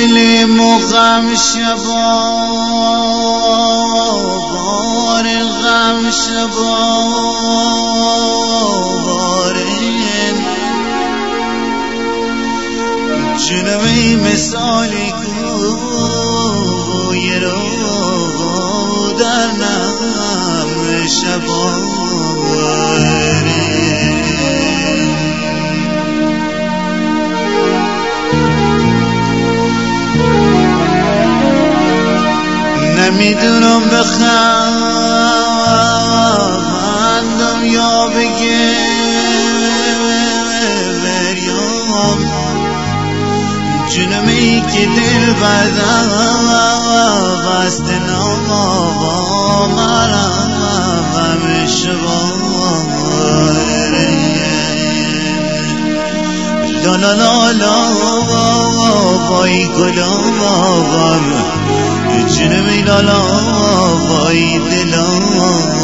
دل مغم شبا بار غم شبا بارم جنوی مثالی کوی رو در نم شبا نمیدونم بخندم یا بگه بریام جنمی که دل بست نام مرم همیشه لا لا لا لا وای گلام جنمی لالا وای دلم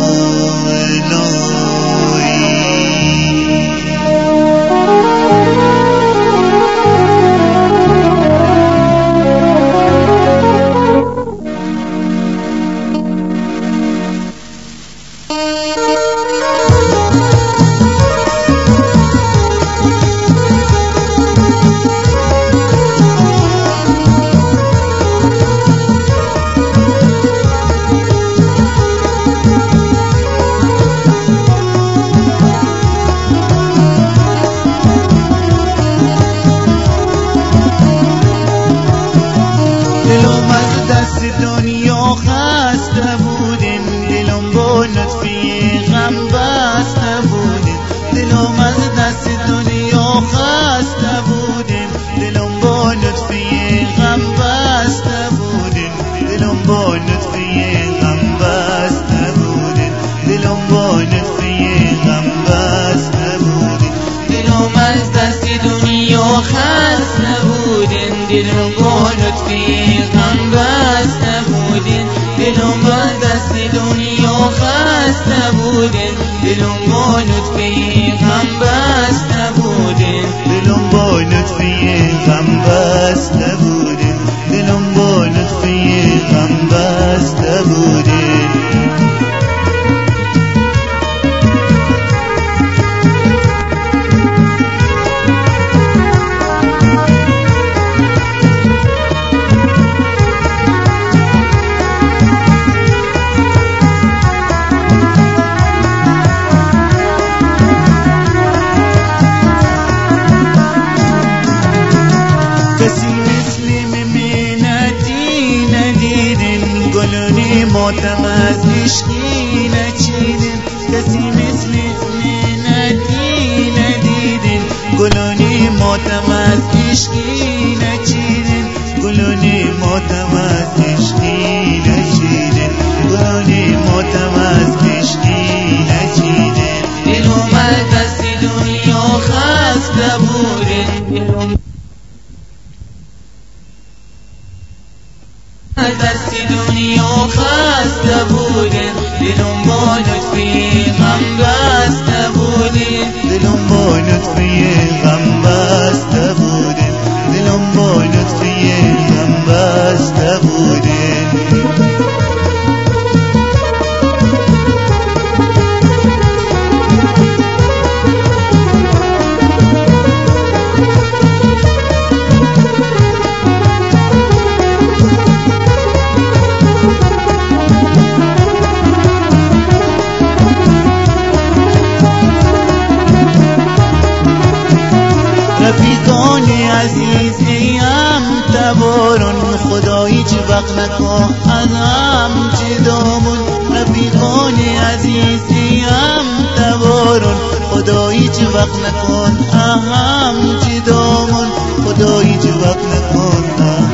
دنیا خسته بودیم دلم با نطفی غم بسته بودیم دلم از دست دنیا خسته بودیم دلم با نطفی غم بسته بودیم دلم با نطفی غم بسته بودیم دلم با نطفی غم بسته بودیم دلم از دست دنیا خسته بودیم دلم با نطفی غم بسته بودیم دلم با دست دنیا خسته بودیم دلم با نطفی غم بسته بودیم دلم با نطفی غم بسته بودیم دلم با نطفی غم بسته بودیم ماتم از عشقی نچیدیم کسی مثل منتی ندیدیم گلانی ماتم از عشقی نچیدیم گلانی ماتم از عشقی نچیدیم گلانی ماتم از عشقی نچیدیم دلم از دست دنیا خسته بودیم از دست دنیا خسته بودیم دلم با نطفی غم بسته بودیم دلم با نطفی غم بسته بودیم دلم با نطفی غم بسته بودیم رفیقان عزیزیم تبارون خدا هیچ وقت نکن ازم جدامون رفیقان عزیزیم تبارون خدا هیچ وقت نکن اهم جدامون خدا هیچ وقت نکن